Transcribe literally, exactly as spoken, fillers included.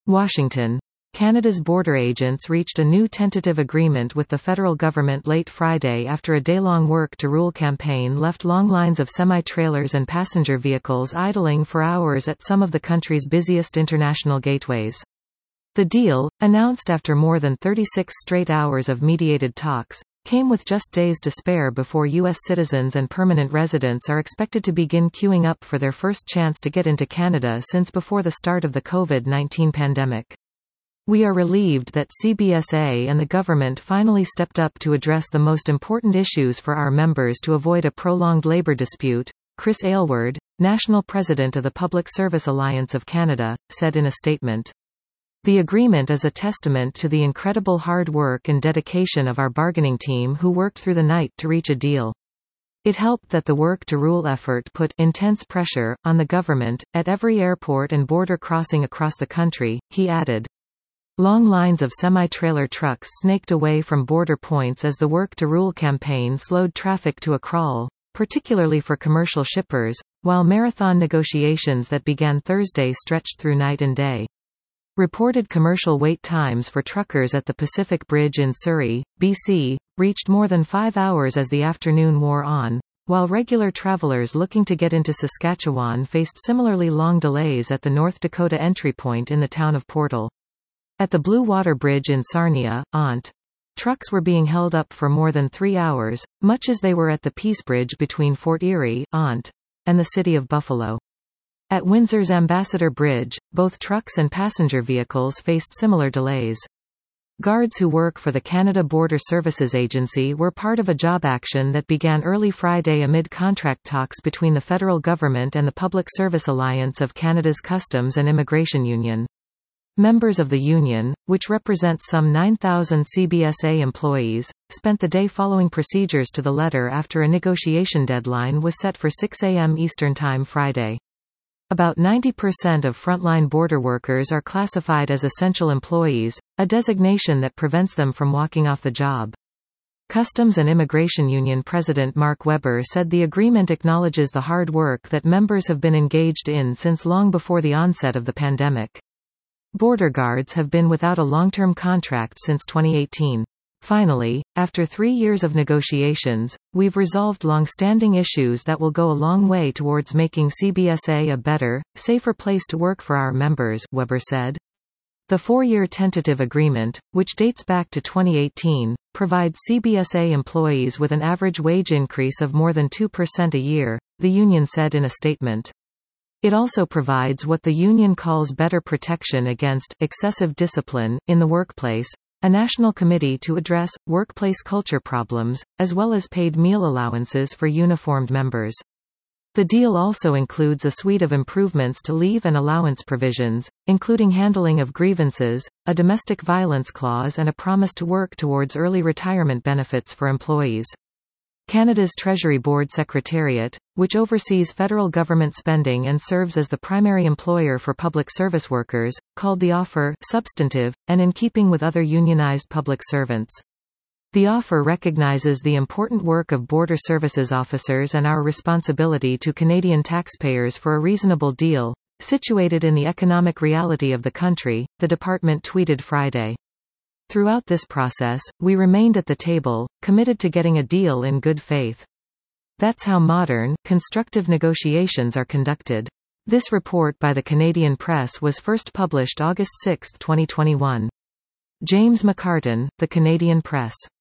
Washington. Canada's border agents reached a new tentative agreement with the federal government late Friday after a day-long work-to-rule campaign left long lines of semi-trailers and passenger vehicles idling for hours at some of the country's busiest international gateways. The deal, announced after more than thirty-six straight hours of mediated talks, came with just days to spare before U S citizens and permanent residents are expected to begin queuing up for their first chance to get into Canada since before the start of the COVID nineteen pandemic. We are relieved that C B S A and the government finally stepped up to address the most important issues for our members to avoid a prolonged labour dispute, Chris Aylward, National President of the Public Service Alliance of Canada, said in a statement. The agreement is a testament to the incredible hard work and dedication of our bargaining team who worked through the night to reach a deal. It helped that the work-to-rule effort put intense pressure on the government at every airport and border crossing across the country, he added. Long lines of semi-trailer trucks snaked away from border points as the work-to-rule campaign slowed traffic to a crawl, particularly for commercial shippers, while marathon negotiations that began Thursday stretched through night and day. Reported commercial wait times for truckers at the Pacific Bridge in Surrey, B C, reached more than five hours as the afternoon wore on, while regular travelers looking to get into Saskatchewan faced similarly long delays at the North Dakota entry point in the town of Portal. At the Blue Water Bridge in Sarnia, Ont. Trucks were being held up for more than three hours, much as they were at the Peace Bridge between Fort Erie, Ont. And the city of Buffalo. At Windsor's Ambassador Bridge, both trucks and passenger vehicles faced similar delays. Guards who work for the Canada Border Services Agency were part of a job action that began early Friday amid contract talks between the federal government and the Public Service Alliance of Canada's Customs and Immigration Union. Members of the union, which represents some nine thousand C B S A employees, spent the day following procedures to the letter after a negotiation deadline was set for six a m Eastern Time Friday. About ninety percent of frontline border workers are classified as essential employees, a designation that prevents them from walking off the job. Customs and Immigration Union President Mark Weber said the agreement acknowledges the hard work that members have been engaged in since long before the onset of the pandemic. Border guards have been without a long-term contract since twenty eighteen. Finally, after three years of negotiations, we've resolved long-standing issues that will go a long way towards making C B S A a better, safer place to work for our members, Weber said. The four-year tentative agreement, which dates back to twenty eighteen, provides C B S A employees with an average wage increase of more than two percent a year, the union said in a statement. It also provides what the union calls better protection against excessive discipline in the workplace, a national committee to address workplace culture problems, as well as paid meal allowances for uniformed members. The deal also includes a suite of improvements to leave and allowance provisions, including handling of grievances, a domestic violence clause and a promise to work towards early retirement benefits for employees. Canada's Treasury Board Secretariat, which oversees federal government spending and serves as the primary employer for public service workers, called the offer substantive, and in keeping with other unionized public servants. The offer recognizes the important work of border services officers and our responsibility to Canadian taxpayers for a reasonable deal, situated in the economic reality of the country, the department tweeted Friday. Throughout this process, we remained at the table, committed to getting a deal in good faith. That's how modern, constructive negotiations are conducted. This report by the Canadian Press was first published August sixth, twenty twenty-one. James McCartan, The Canadian Press.